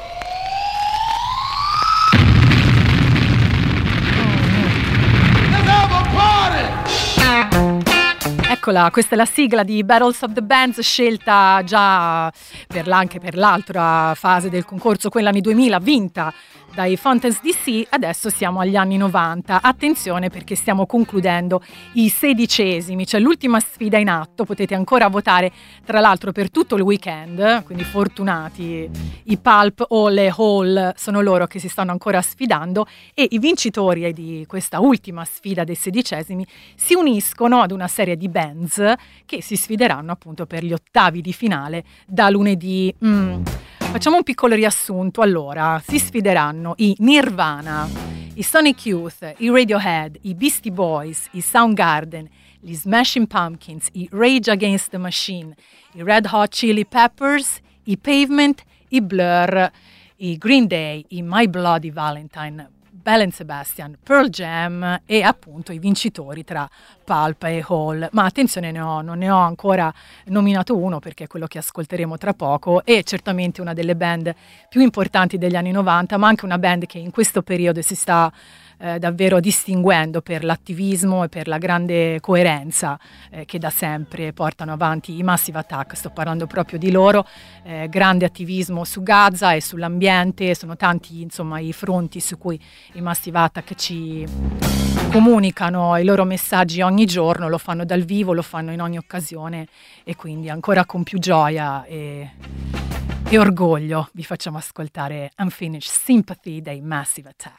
Eccola, questa è la sigla di Battles of the Bands, scelta già anche per l'altra fase del concorso, quella anni 2000, vinta dai Fountains DC. Adesso siamo agli anni 90. Attenzione, perché stiamo concludendo i 16esimi, cioè l'ultima sfida in atto. Potete ancora votare, tra l'altro, per tutto il weekend, quindi fortunati i Pulp o le Hall, sono loro che si stanno ancora sfidando, e i vincitori di questa ultima sfida dei 16esimi si uniscono ad una serie di bands che si sfideranno appunto per gli ottavi di finale da lunedì. Facciamo un piccolo riassunto. Allora, si sfideranno i Nirvana, i Sonic Youth, i Radiohead, i Beastie Boys, i Soundgarden, gli Smashing Pumpkins, i Rage Against the Machine, i Red Hot Chili Peppers, i Pavement, i Blur, i Green Day, i My Bloody Valentine, Bell and Sebastian, Pearl Jam e appunto i vincitori tra Pulp e Hall. Ma attenzione, non ne ho ancora nominato uno, perché è quello che ascolteremo tra poco, e certamente una delle band più importanti degli anni 90, ma anche una band che in questo periodo si sta davvero distinguendo per l'attivismo e per la grande coerenza che da sempre portano avanti i Massive Attack. Sto parlando proprio di loro, grande attivismo su Gaza e sull'ambiente. Sono tanti insomma i fronti su cui i Massive Attack ci comunicano i loro messaggi ogni giorno, lo fanno dal vivo, lo fanno in ogni occasione, e quindi ancora con più gioia e orgoglio vi facciamo ascoltare Unfinished Sympathy dei Massive Attack.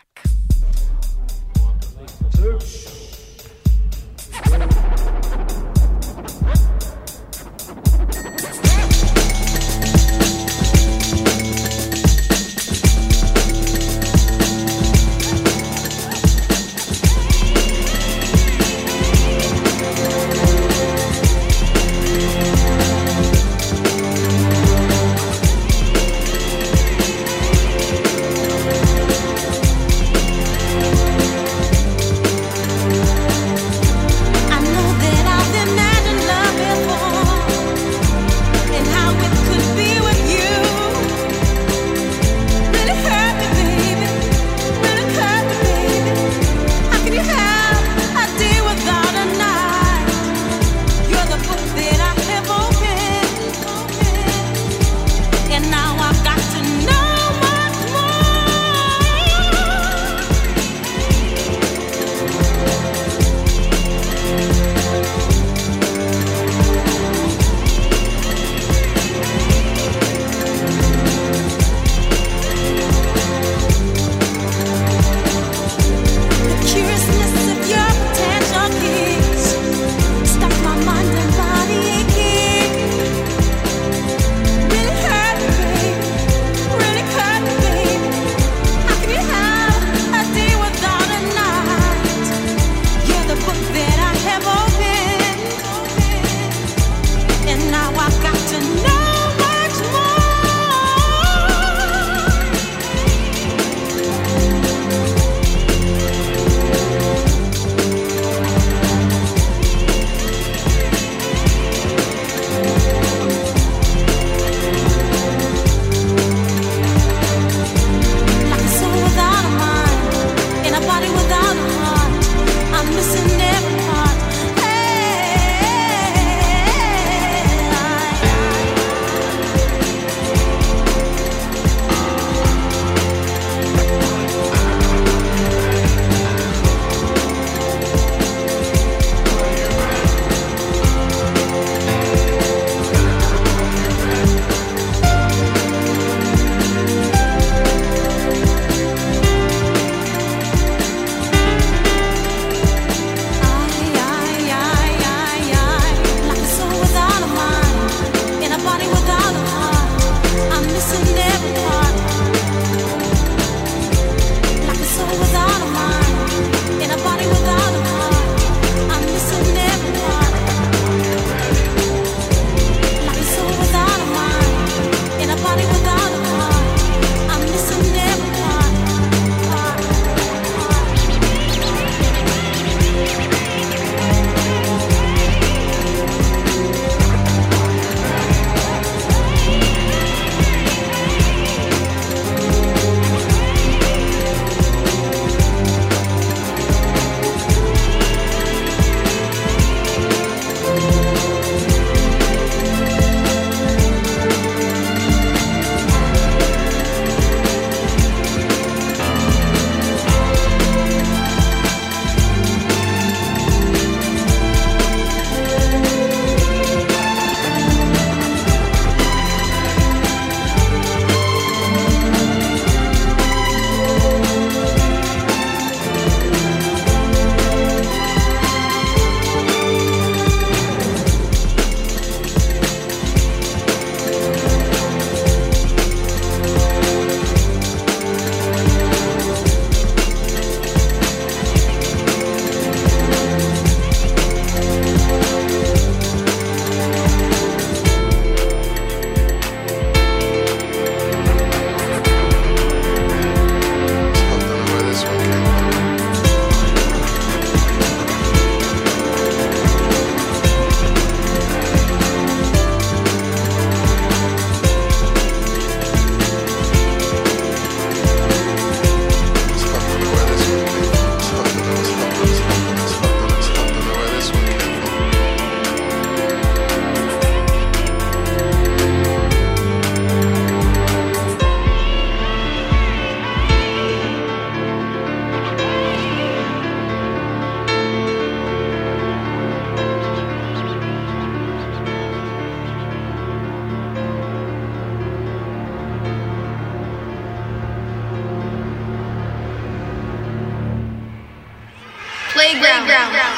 playground.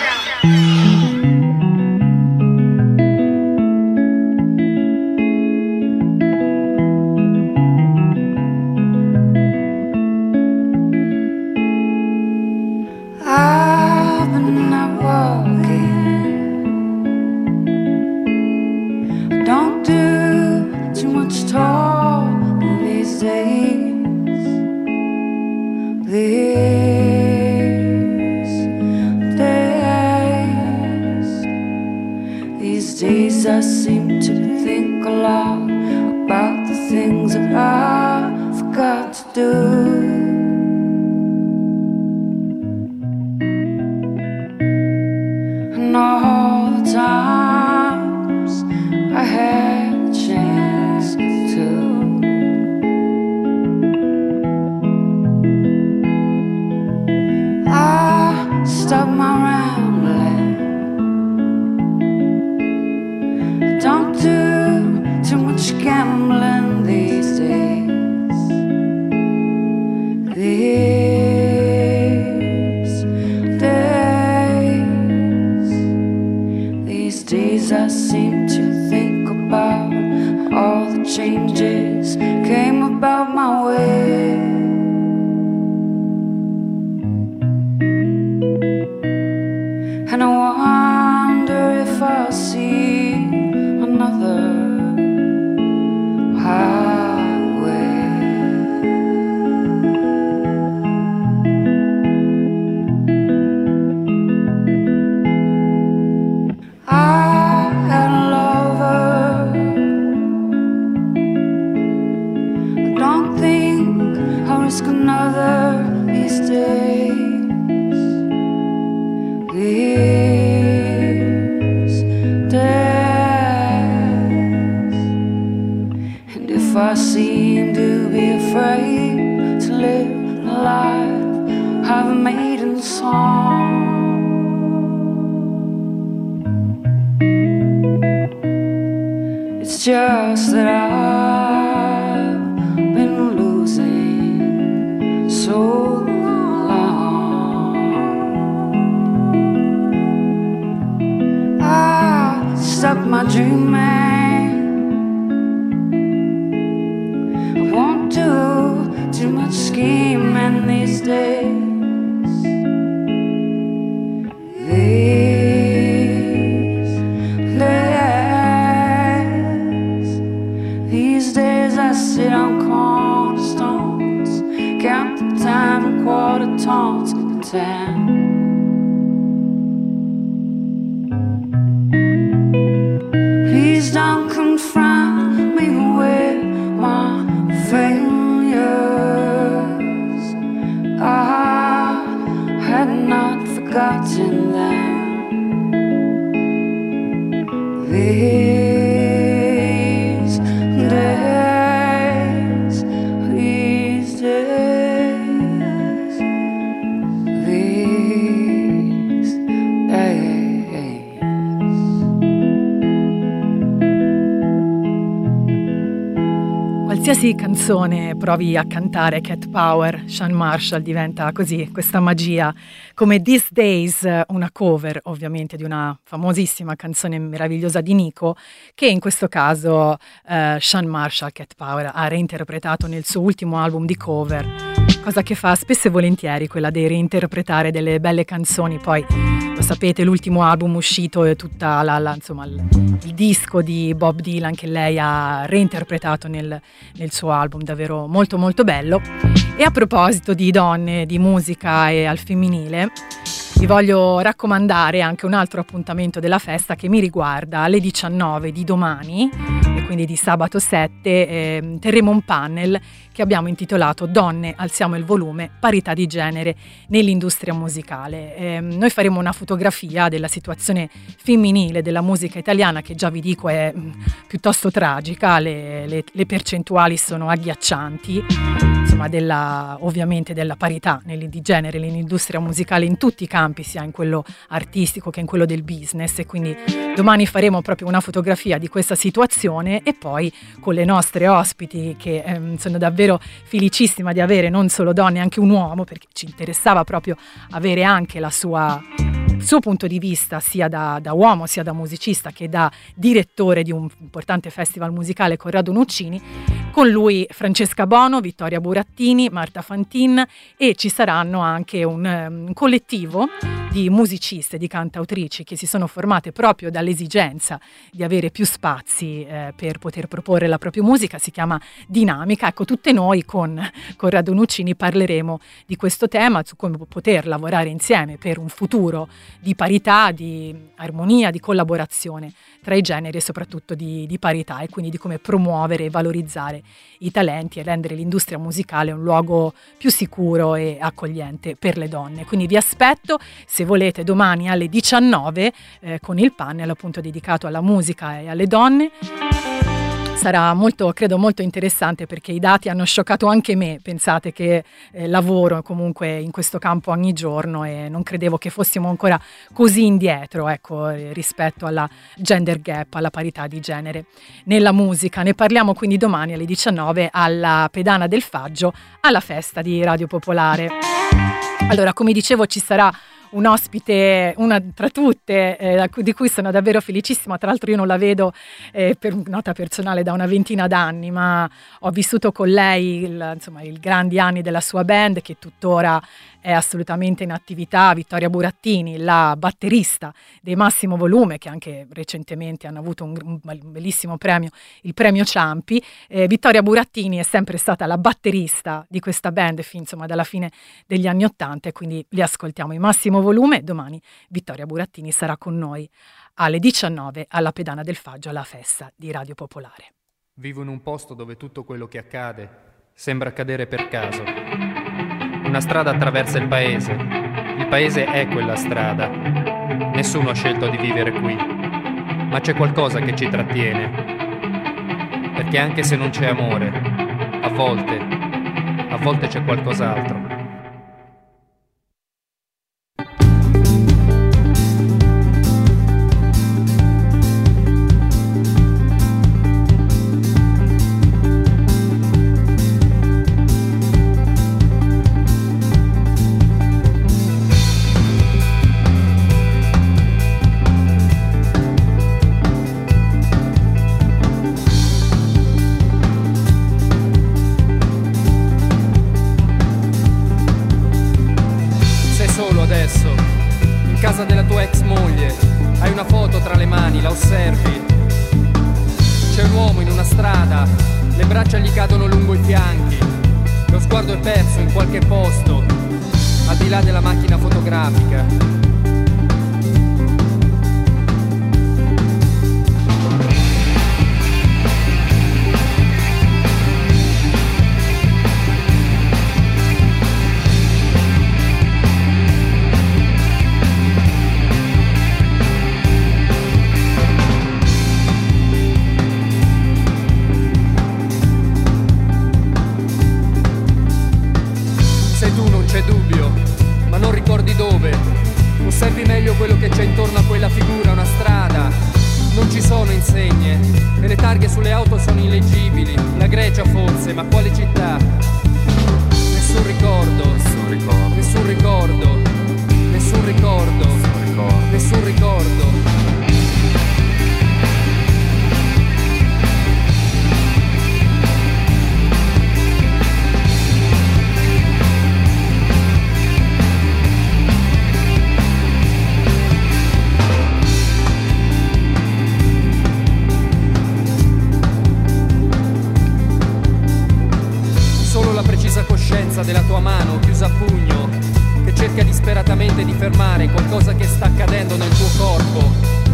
I've been out walking. Don't do too much talking these days. These days I seem to think a lot about the things that I forgot to do. And all the times I had the chance to. I stopped my rambling. Don't do too much gambling these days. These days I seem to think about all the changes came about my way. And I wonder if I'll see another highway. I had a lover. I don't think I'll risk another these days. And if I seem to be afraid to live a life I've made in song, it's just that I've been losing so stop my dreaming. I won't do too much scheming these days. These days I sit on cornerstones, count the time and quarter tones to 10. Please don't confront me with my failures. I had not forgotten them. These days. Qualsiasi canzone provi a cantare Cat Power, Sean Marshall, diventa così, questa magia, come These Days, una cover ovviamente di una famosissima canzone meravigliosa di Nico, che in questo caso Sean Marshall, Cat Power, ha reinterpretato nel suo ultimo album di cover, cosa che fa spesso e volentieri, quella di reinterpretare delle belle canzoni. Poi lo sapete, l'ultimo album uscito è tutta insomma il disco di Bob Dylan che lei ha reinterpretato nel suo album, davvero molto molto bello. E a proposito di donne, di musica e al femminile, vi voglio raccomandare anche un altro appuntamento della festa che mi riguarda. Alle 19 di domani, e quindi di sabato 7, terremo un panel che abbiamo intitolato Donne, alziamo il volume, parità di genere nell'industria musicale. Noi faremo una fotografia della situazione femminile della musica italiana, che già vi dico è piuttosto tragica, le percentuali sono agghiaccianti, insomma ovviamente della parità di genere nell'industria musicale in tutti i campi, sia in quello artistico che in quello del business, e quindi domani faremo proprio una fotografia di questa situazione, e poi con le nostre ospiti, che sono davvero felicissima di avere non solo donne, anche un uomo, perché ci interessava proprio avere anche la sua suo punto di vista sia da uomo, sia da musicista che da direttore di un importante festival musicale, Corrado Nuccini. Con lui Francesca Bono, Vittoria Burattini, Marta Fantin, e ci saranno anche un collettivo di musiciste, di cantautrici che si sono formate proprio dall'esigenza di avere più spazi per poter proporre la propria musica. Si chiama Dinamica. Ecco, tutte noi con Corrado Nuccini parleremo di questo tema, su come poter lavorare insieme per un futuro di parità, di armonia, di collaborazione tra i generi e soprattutto di parità, e quindi di come promuovere e valorizzare i talenti e rendere l'industria musicale un luogo più sicuro e accogliente per le donne. Quindi vi aspetto, se volete, domani alle 19 con il panel appunto dedicato alla musica e alle donne. Sarà credo molto interessante, perché i dati hanno scioccato anche me. Pensate che lavoro comunque in questo campo ogni giorno e non credevo che fossimo ancora così indietro, ecco, rispetto alla gender gap, alla parità di genere nella musica. Ne parliamo quindi domani alle 19 alla Pedana del Faggio, alla festa di Radio Popolare. Allora, come dicevo, ci sarà un ospite, una tra tutte, di cui sono davvero felicissima. Tra l'altro io non la vedo per nota personale da una ventina d'anni, ma ho vissuto con lei i grandi anni della sua band, che tuttora è assolutamente in attività. Vittoria Burattini, la batterista dei Massimo Volume, che anche recentemente hanno avuto un bellissimo premio, il premio Ciampi. Vittoria Burattini è sempre stata la batterista di questa band dalla fine degli anni '80, e quindi li ascoltiamo, i Massimo Volume. Domani Vittoria Burattini sarà con noi alle 19 alla Pedana del Faggio, alla festa di Radio Popolare. Vivo in un posto dove tutto quello che accade sembra accadere per caso. Una strada attraversa il paese è quella strada. Nessuno ha scelto di vivere qui, ma c'è qualcosa che ci trattiene. Perché anche se non c'è amore, a volte c'è qualcos'altro. Della tua ex moglie, hai una foto tra le mani, la osservi. C'è un uomo in una strada, le braccia gli cadono lungo i fianchi, lo sguardo è perso in qualche posto, al di là della macchina fotografica. Osservi meglio quello che c'è intorno a quella figura, una strada. Non ci sono insegne e le targhe sulle auto sono illeggibili. La Grecia forse, ma quale città? Nessun ricordo, nessun ricordo, nessun ricordo, nessun ricordo, nessun ricordo. Coscienza della tua mano chiusa a pugno, che cerca disperatamente di fermare qualcosa che sta accadendo nel tuo corpo.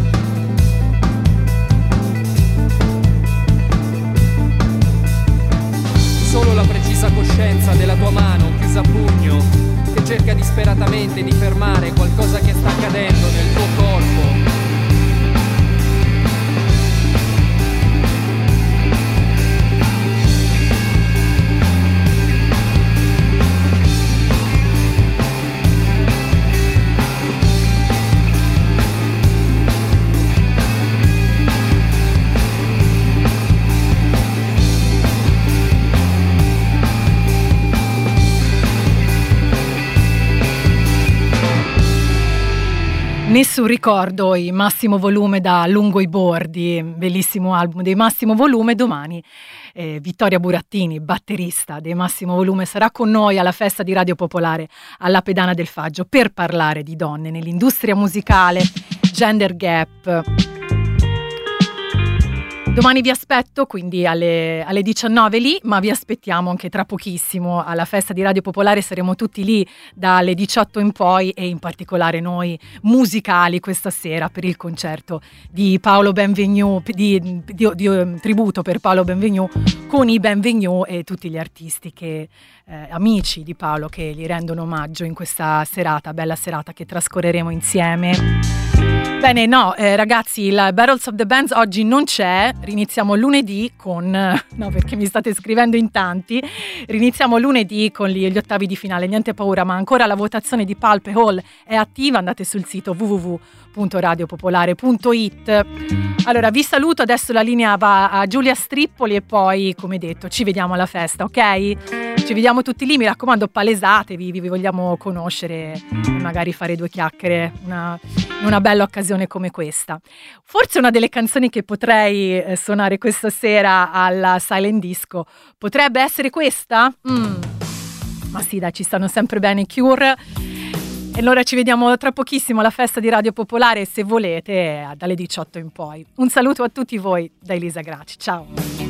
Solo la precisa coscienza della tua mano chiusa a pugno, che cerca disperatamente di fermare qualcosa che sta accadendo nel tuo corpo. Nessun ricordo, i Massimo Volume da Lungo i Bordi, bellissimo album dei Massimo Volume. Domani Vittoria Burattini, batterista dei Massimo Volume, sarà con noi alla festa di Radio Popolare alla Pedana del Faggio per parlare di donne nell'industria musicale, gender gap. Domani vi aspetto, quindi alle 19 lì, ma vi aspettiamo anche tra pochissimo alla festa di Radio Popolare. Saremo tutti lì dalle 18 in poi, e in particolare noi musicali questa sera per il concerto di Paolo Benvenu, di tributo per Paolo Benvenu, con i Benvenu e tutti gli artisti amici di Paolo che gli rendono omaggio in questa serata, bella serata che trascorreremo insieme. Bene, no, ragazzi, il Battles of the Bands oggi non c'è, riniziamo lunedì con, no perché mi state scrivendo in tanti, riniziamo lunedì con gli ottavi di finale, niente paura, ma ancora la votazione di Pulp e Hall è attiva, andate sul sito www.radiopopolare.it. Allora, vi saluto, adesso la linea va a Giulia Strippoli e poi, come detto, ci vediamo alla festa, ok? Ci vediamo tutti lì, mi raccomando, palesatevi, vi vogliamo conoscere e magari fare due chiacchiere in una bella occasione come questa. Forse una delle canzoni che potrei suonare questa sera alla Silent Disco potrebbe essere questa? Ma sì, dai, ci stanno sempre bene i Cure. E allora ci vediamo tra pochissimo alla festa di Radio Popolare, se volete, dalle 18 in poi. Un saluto a tutti voi da Elisa Graci, ciao!